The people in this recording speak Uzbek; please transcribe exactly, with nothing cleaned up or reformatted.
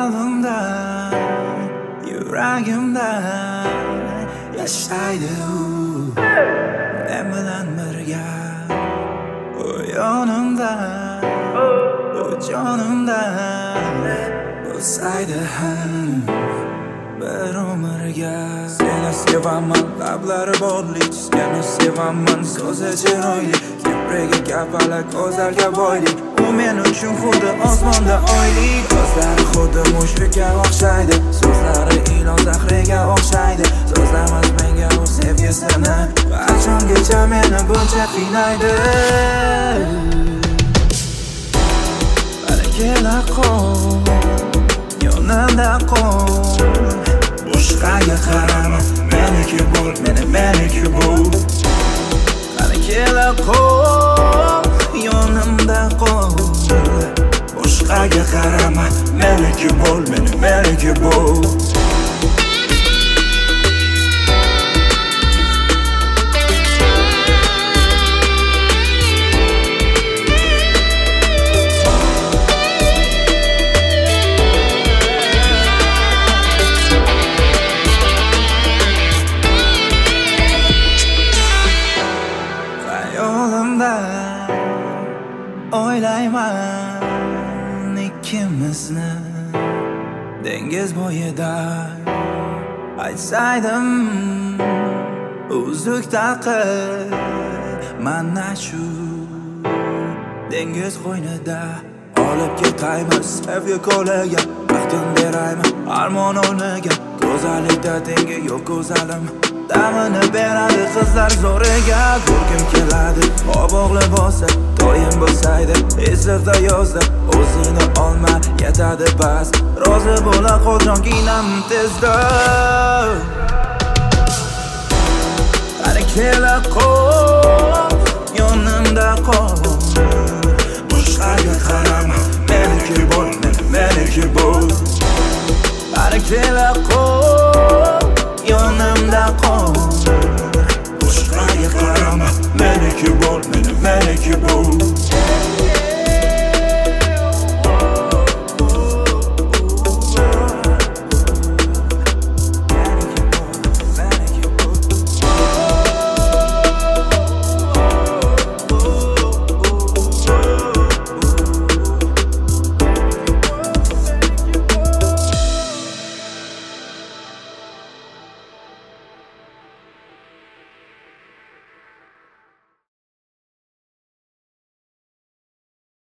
qalbimda, yuragimda yashaydi u men bilan birga. U yonimda, u jonimda bo'lsaydi ham bir umrga. Seni sevaman, lablari borlik, seni sevaman, so'zi chiroyli, kiprigi kapalak, ko'zlarga boylik. U men uchun xuddi osmonda oylik. Ko'zlari xuddi mushukka o'xshaydi, so'zlari ilon zahriga o'xshaydi. So'zlamas menga u sevgisini, qachongacha meni buncha qiynaydi. Qani kela qol, yonimda qol, boshqaga qarama, meniki bo'l, meni meniki bo'l. Qani kela qol, yonimda qol, boshqaga qarama, meniki bo'l, meni meniki bo'l. O'ylayman ikkimizni dengiz bo'yida, aytsaydim uzuk taqib mana shu dengiz qo'ynida. Olib ketaymiz sevgi ko'liga, baxtim beraymi armon o'rniga. Go'zallikda tengi yo'q go'zalim, damini beradi qizlar zo'riga. Ko'rgim keladi oboqli bo'lsa, doim bo'lsaydi esirda yozda. O'zini olma yetadi bas, rozi bo'la qoljon qiynam tezda. Qani kela qol, yonimda qol, boshqaga qarama, meniki bo'l, meniki bo'l. Qani kela qol, yonimda qol, boshqaga qarama, meniki bo'l, meni meniki bo'l.